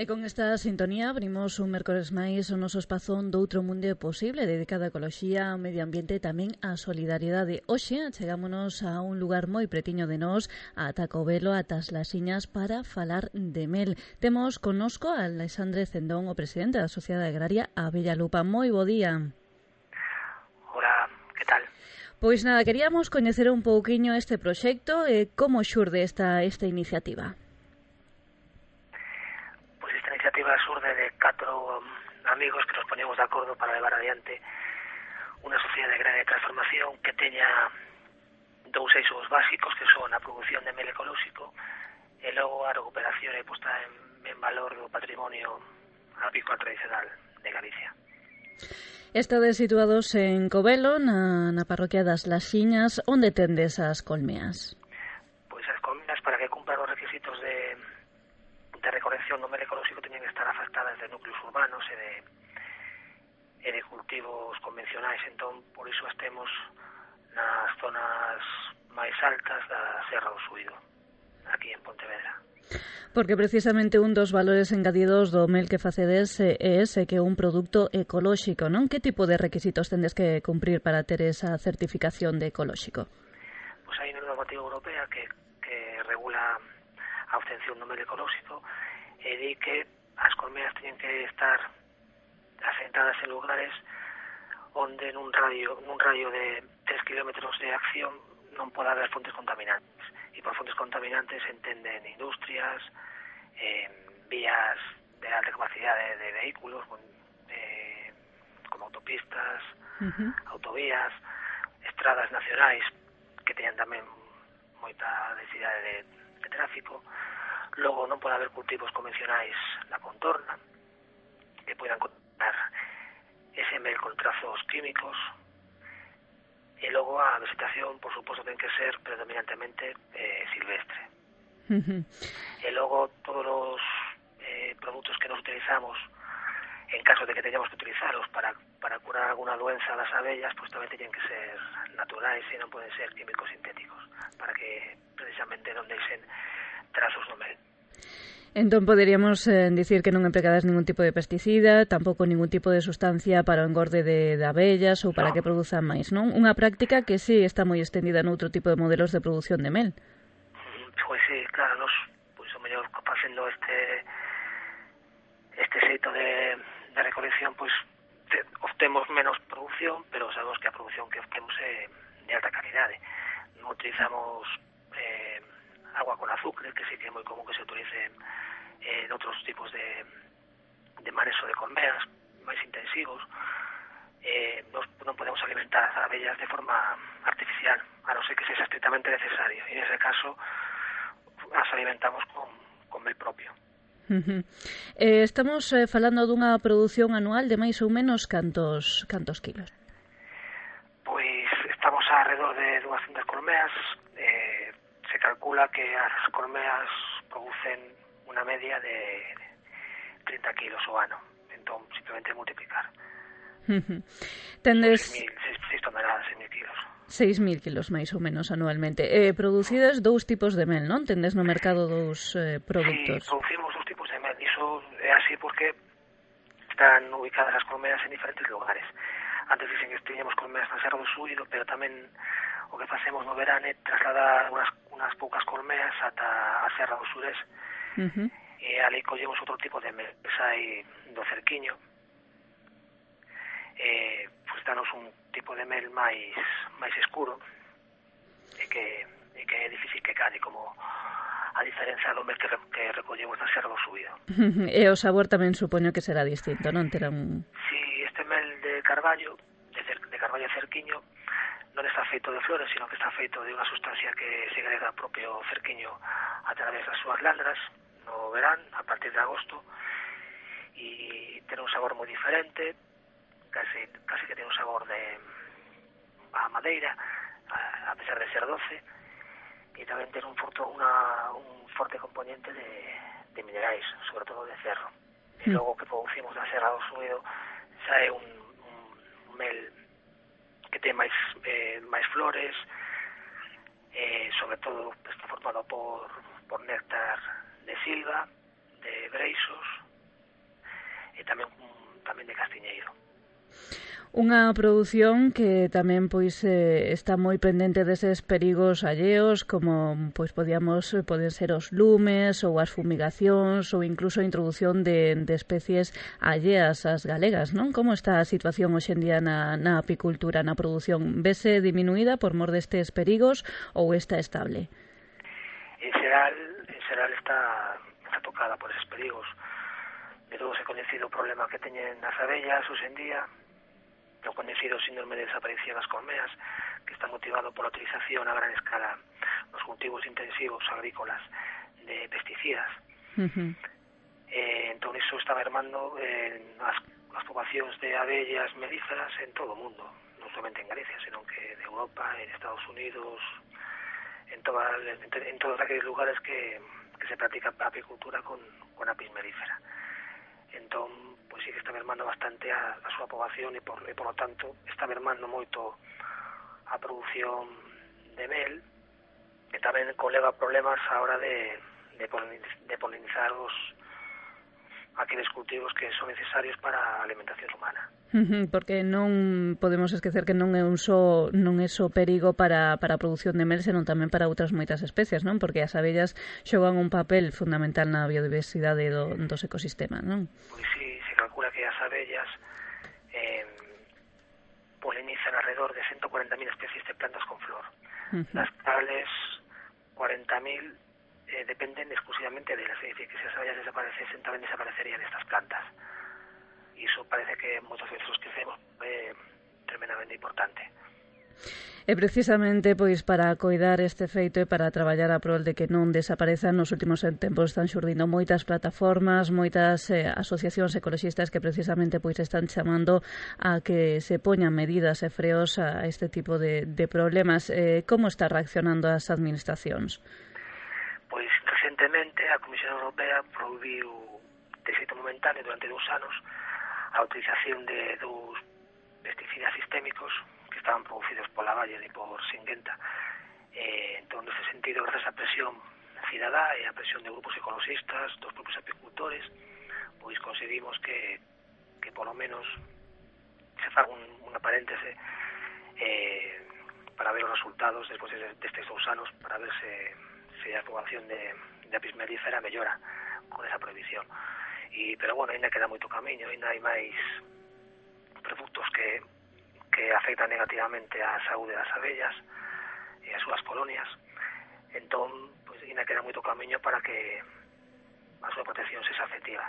E con esta sintonía abrimos un mércores máis o noso espazo doutro mundo posible dedicado á ecoloxía, ao medio ambiente e tamén á solidariedade. Hoxe chegámonos a un lugar moi pretiño de nós, a Tacovelo, a Taslasiñas, para falar de mel. Temos connosco a Alexandre Cendón, o presidente da Sociedade Agraria Abella Lupa. Moi bo día. Hola, que tal? Pois nada, queríamos coñecer un pouquiño este proxecto e como xurde esta iniciativa. Esta iniciativa surde de 4 amigos que nos poñemos de acordo para levar adiante unha sociedade agraria de transformación que teña 2 eixos básicos, que son a produción de mel ecolóxico e logo a recuperación e posta en valor do patrimonio apícola tradicional de Galicia. Estades situados en Covelo, na parroquia das Laxiñas. Onde tendes as colmeas? Pois as colmeas, para que cumplan os requisitos de recolección do mel ecolóxico, teñen que estar afastadas de núcleos urbanos e de cultivos convencionais. Entón, por iso as temos nas zonas máis altas da Serra do Suído, aquí en Pontevedra. Porque precisamente un dos valores engadidos do mel que facedes é ese, que é un produto ecolóxico, non? Que tipo de requisitos tendes que cumprir para ter esa certificación de ecolóxico? Pois hai unha normativa europea que regula a obtención do mel ecolóxico e di que as colmeas teñen que estar asentadas en lugares onde nun radio de 3 kilómetros de acción non pode haber fontes contaminantes. E por fontes contaminantes entenden industrias, vías de alta capacidade de vehículos, como autopistas, autovías, estradas nacionais que teñan tamén moita densidade de tráfico. Logo non pode haber cultivos convencionais na contorna que poidan contaminar ese mel con trazos químicos. E logo a vegetación, por suposto, ten que ser predominantemente silvestre. E logo todos os produtos que nos utilizamos, en caso de que teñamos que utilizalos para curar alguna doenza das abellas, pues tamén teñen que ser naturais e non poden ser químicos sintéticos, para que precisamente non deixen trazos no mel. Entón poderíamos dicir que non empregades ningún tipo de pesticida, tampouco ningún tipo de sustancia para o engorde de abellas ou para que produzan máis, non? Unha práctica que sí está moi extendida noutro tipo de modelos de produción de mel. Pois sí, claro, nos o mellor facendo este xeito de recolección, pois obtemos menos produción, pero sabemos que a produción que obtemos é de alta calidade. Non utilizamos agua con azúcar, que sí que é moi común que se utilice en outros tipos de manejo de colmeas máis intensivos. Non podemos alimentar as abellas de forma artificial, a non ser que sexa estrictamente necesario, e nese caso as alimentamos con mel propio. Estamos falando dunha produción anual de máis ou menos cantos kilos? Pois estamos alrededor de 200 colmeas. Se calcula que as colmeas producen unha media de 30 kilos ao ano. Entón, simplemente multiplicar. Tendes 6 toneladas, 6.000 kilos. 6.000 kilos máis ou menos anualmente. Producides 2 tipos de mel, non? Tendes no mercado 2 produtos. Sí, producimos 2 tipos de mel. Iso é así porque están ubicadas as colmeas en diferentes lugares. Antes dicen que teñamos colmeas na Serra do Suído, pero tamén o que facemos no verano é trasladar unhas poucas colmeas ata a Serra do Surés. E ali collemos outro tipo de mel que sai do cerquiño. Pues danos un tipo de mel máis escuro e que é difícil que cade, como a diferencia do mel que recollemos na Serra do Suído. E o sabor tamén supoño que será distinto, non? Terá un... Sí, este mel de carballo, de carballo cerquiño, non está feito de flores, sino que está feito de unha sustancia que segrega o propio cerquiño a través das súas ladras no verán, a partir de agosto, e ten un sabor moi diferente, casi que ten un sabor de a madeira, a pesar de ser doce, e tamén ten un forte componente de minerais, sobre todo de ferro. E logo que producimos na Serra do Suído sae un mel que ten máis flores, sobre todo está formado por néctar de silva, de breixos, tamén de castiñeiro. Unha produción que tamén pois está moi pendente deses perigos alleos, como pois poden ser os lumes ou as fumigacións ou incluso a introdución de especies alleas ás galegas, non? Como está a situación hoxe en día na apicultura, na produción? Vese diminuída por mor destes perigos ou está estable? En xeral está tocada por eses perigos. De todo se coñecido o problema que teñen as abellas hoxe en día, o coñecido síndrome de desaparición das colmeas, que está motivado pola utilización a gran escala nos cultivos intensivos agrícolas de pesticidas. Entón iso está mermando as poboacións de abellas melíferas en todo o mundo, non somente en Galicia, senón que de Europa, en Estados Unidos, en todos aqueles lugares que se practica a apicultura con apis melífera. Entón, pois sí que está mermando bastante a súa poboación e por lo tanto está mermando moito a produción de mel, e tamén conleva problemas a hora de polinizar aqueles cultivos que son necesarios para a alimentación humana. Porque non podemos esquecer que non é só perigo para a produción de mel, senón tamén para outras moitas especies, non? Porque as abellas xogan un papel fundamental na biodiversidade dos ecosistemas, non? Pois sí, se calcula que as abellas polinizan alrededor de 140.000 especies de plantas con flor. Las cales 40.000 dependen exclusivamente delas, é dicir, que se as abellas desaparecesen tamén desaparecerían estas plantas. Iso parece que moitos veces os esquecemos, é tremendamente importante. E precisamente pois para coidar este feito e para traballar a prol de que non desaparezan, nos últimos tempos están xurdindo moitas plataformas, moitas asociacións ecoloxistas que precisamente pois están chamando a que se poñan medidas e freos a este tipo de problemas. Como está reaccionando as administracións? Pois recentemente a Comisión Europea prohibiu de xeito momentáneo durante 2 anos a utilización de 2 pesticidas sistémicos que estaban producidos pola Bayer e por Syngenta. Entón, neste sentido, gracias á presión cidadá e á presión de grupos ecologistas, dos propios apicultores, pois conseguimos que polo menos se faga unha paréntese para ver os resultados despois destes 2 anos, para ver se a poboación de apis mellífera mellora con esa prohibición. Pero bueno, ainda queda moito camiño, ainda hai máis produtos que afectan negativamente a saúde das abellas e as súas colonias. Entón, pois ainda queda moito camiño para que a súa protección sexa efectiva.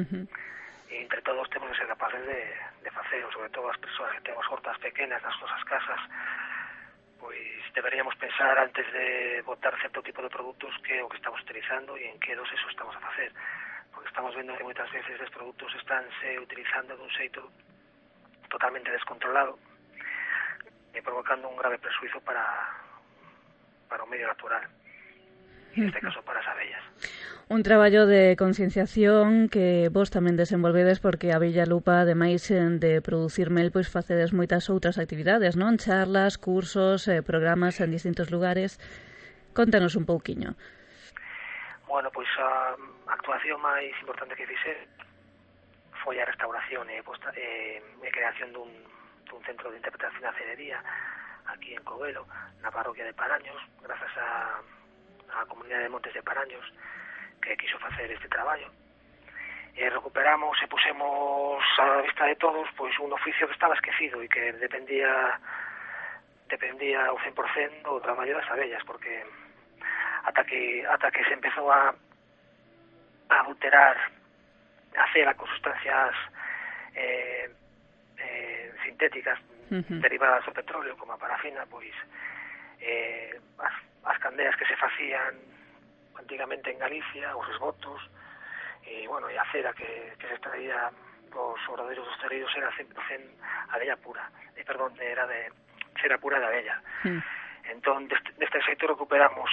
E entre todos temos que ser capaces de facelo, sobre todo as persoas que temos hortas pequenas nas nosas casas, pois deberíamos pensar antes de botar certo tipo de produtos que o que estamos utilizando e en que dosis o estamos a facer, porque estamos vendo que moitas veces os produtos estánse utilizando dun xeito totalmente descontrolado e provocando un grave persuizo para o medio natural, en este caso para as abellas. Un traballo de concienciación que vos tamén desenvolvedes, porque a Villa Lupa, ademais de producir mel, pois facedes moitas outras actividades, non? Charlas, cursos, programas en distintos lugares. Contanos un pouquiño. Bueno, pois a actuación máis importante que fixe foi a restauración e creación dun centro de interpretación da cerería aquí en Covelo, na parroquia de Paraños, grazas á comunidade de Montes de Paraños, que quiso facer este traballo. Recuperamos e pusemos á vista de todos pois un oficio que estaba esquecido e que dependía ao 100% do traballo das abellas, porque ata que se empezou a adulterar a cera con sustancias sintéticas derivadas do petróleo, como a parafina, pois as candeas que se facían antigamente en Galicia, os esgotos, e a cera que se extraía dos obradeiros dos cereiros era 100% abella pura, era de cera pura de abella. Entón, deste xeito recuperamos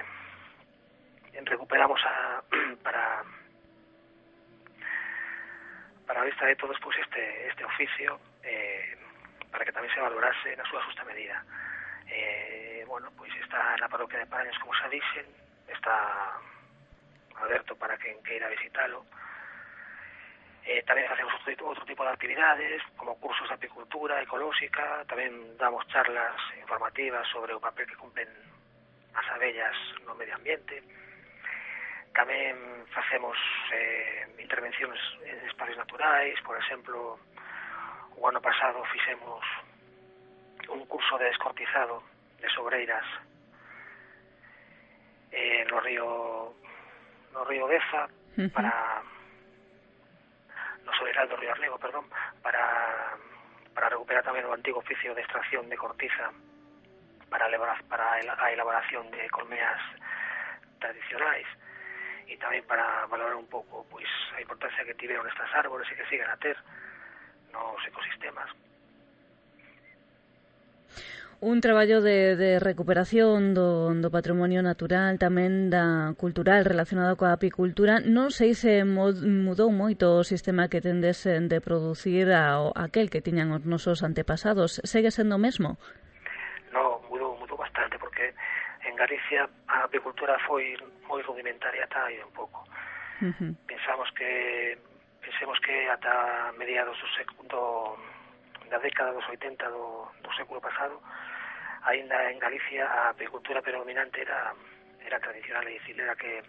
para a vista de todos pois este oficio, para que tamén se valorase na súa justa medida. Pois está na parroquia de Paraños, como xa dixen, está aberto para quen queira visitalo. Tamén facemos outro tipo de actividades, como cursos de apicultura ecolóxica, tamén damos charlas informativas sobre o papel que cumplen as abellas no medio ambiente. Tamén facemos intervencións en espacios naturais, por exemplo, o ano pasado fixemos un curso de descortizado de sobreiras no río Deza, para no Sobreiral do río Arlego, perdón, para recuperar tamén o antigo oficio de extracción de cortiza para a elaboración de colmeas tradicionais, e tamén para valorar un pouco pois a importancia que tiveron estas árbores e que siguen a ter nos ecosistemas. Un traballo de recuperación do patrimonio natural, tamén da cultural relacionado coa apicultura. Non sei se mudou moito o sistema que tendes de producir aquel que tiñan os nosos antepasados. Segue sendo o mesmo? No, mudou bastante, porque en Galicia a apicultura foi moi rudimentaria ata hai un pouco. Pensemos que ata mediados da década dos 80 do século pasado, aínda en Galicia a apicultura predominante era tradicional, é dicir, era que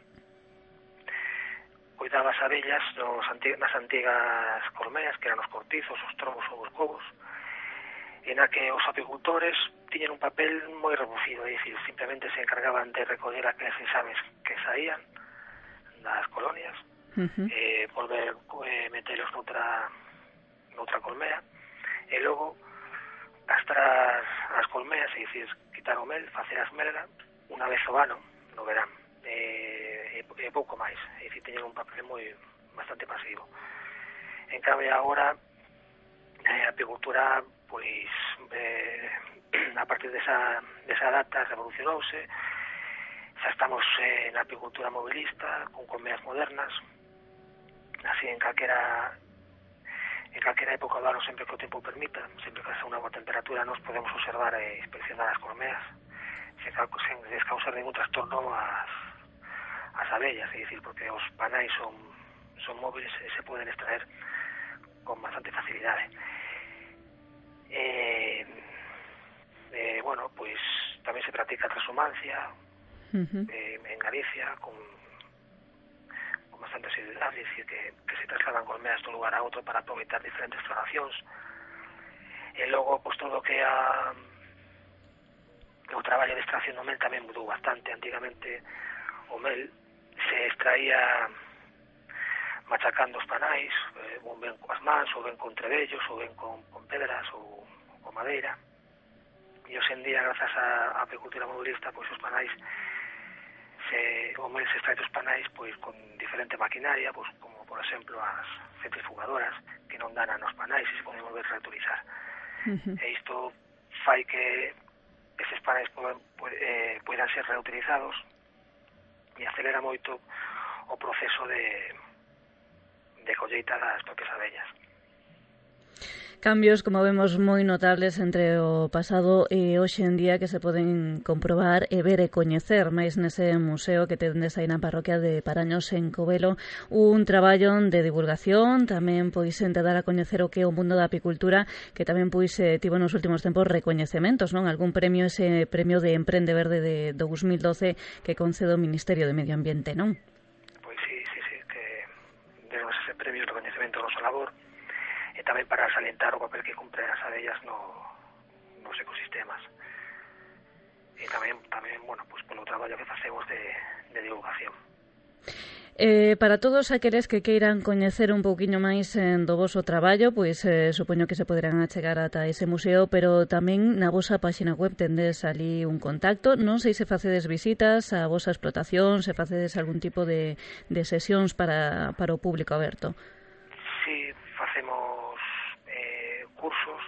cuidaba as abellas nas antigas colmeas, que eran os cortizos, os trobos ou os covos, e na que os apicultores tiñan un papel moi reducido, é dicir, simplemente se encargaban de recoller aqueles enxames que saían das colonias, volver metelos noutra colmea, e logo castrar as colmeas, é dicir, quitar o mel, facer as melga unha vez ao ano, no verán, e pouco máis, é dicir, teñen un papel bastante pasivo. En cambio, agora a apicultura, pois, a partir desa data revolucionouse, xa estamos na apicultura mobilista, con colmeas modernas, así en calquera época do ano, sempre que o tempo permita, sempre que haxa unha boa temperatura, nos podemos observar e inspeccionar as colmeas sen descausar ningún trastorno as abellas, é dicir, porque os panais son móviles e se poden extraer con bastante facilidade. Bueno, pois tamén se practica a transhumancia en Galicia con bastante asiduidade, é dicir, que se trasladan colmeas dun lugar a outro para aproveitar diferentes floracións. E logo, pois, todo o que o traballo de extracción do mel tamén mudou bastante. Antigamente o mel se extraía machacando os panais, ou ben coas mans, ou ben con trebellos, ou ben con pedras, ou con madeira. E hoxe en día, grazas á apicultura mobilista, pois os panais o mel se extrae dos panais pois con diferente maquinaria, pois como por exemplo as centrifugadoras que non danan os panais e se poden volver a reutilizar. E isto fai que eses panais poidan ser reutilizados e acelera moito o proceso de colleita das propias abellas. Cambios, como vemos, moi notables entre o pasado e hoxe en día que se poden comprobar e ver e coñecer máis nese museo que tendes aí na parroquia de Paraños en Covelo, un traballo de divulgación, tamén pois de dar a coñecer o que é o mundo da apicultura, que tamén pois tivo nos últimos tempos recoñecementos, non? Algún premio, ese premio de Emprende Verde de 2012 que concede o Ministerio de Medio Ambiente, non? Pois sí, que demos ese premio de recoñecemento ao noso labor, e tamén para salientar o papel que cumpren as abellas nos ecosistemas, e tamén bueno, pois polo traballo que facemos de divulgación. Para todos aqueles que queiran coñecer un pouquiño máis do voso traballo, pois supoño que se poderán achegar ata ese museo, pero tamén na vosa página web tendes ali un contacto. Non sei se facedes visitas á vosa explotación, se facedes algún tipo de sesións para o público aberto. Sí, facemos cursos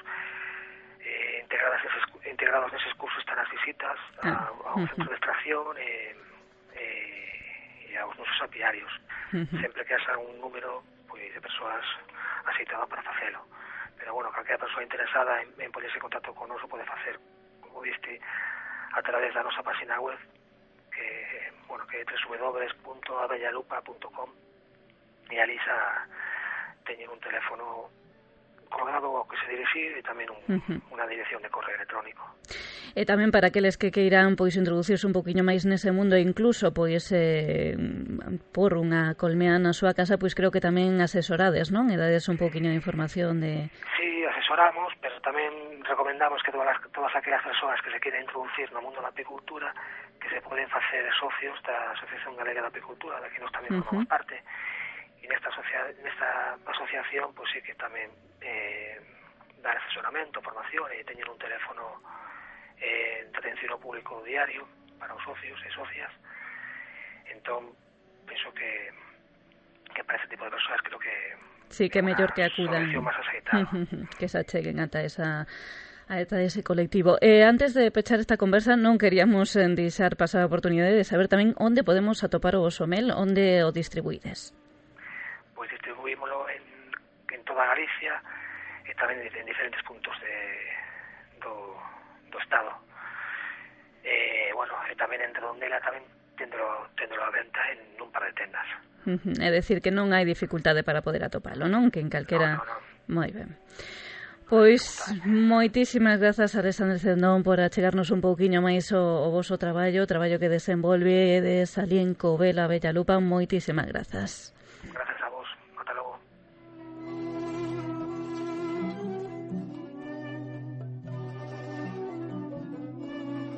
integrados neses cursos están as visitas ao centro de extracción e aos nosos apiarios, sempre que haxa un número pois de persoas aceitado para facelo, pero bueno, calquera persoa interesada en ponerse en contacto con nos pode facer, como viste, a través da nosa página web que é www.abellalupa.com, e ali xa teñen un teléfono colgado ao que se dirixir e tamén unha dirección de correo electrónico. E tamén para aqueles que queiran pois introducirse un poquinho máis nese mundo e incluso pois por unha colmea na súa casa, pois creo que tamén asesorades, non? E dades un poquinho de información de... Sí, asesoramos, pero tamén recomendamos que todas aquelas persoas que se queiran introducir no mundo da apicultura, que se poden facer socios da Asociación Galega de Apicultura, da que nós tamén formamos parte. E nesta asociación, pois sí que tamén dar asesoramento, formación, e teñen un teléfono de atención ao público diario para os socios e socias. Entón, penso que para ese tipo de persoas creo que sí, que mellor que acudan, que se acheguen ata ese colectivo. Antes de pechar esta conversa, non queríamos deixar pasar a oportunidade de saber tamén onde podemos atopar o voso mel, onde o distribuídes. Pois distribuímolo en toda Galicia e tamén en diferentes puntos do estado. E tamén en Redondela tamén tendelo a venta en un par de tendas. É dicir que non hai dificultade para poder atopalo, non? Que en calquera... No. Moi ben. Pois moitísimas grazas, Alexandre Cendón, por achegarnos un pouquiño máis o voso traballo que desenvolve de Salín, Covela, Bellalupa. Moitísimas grazas.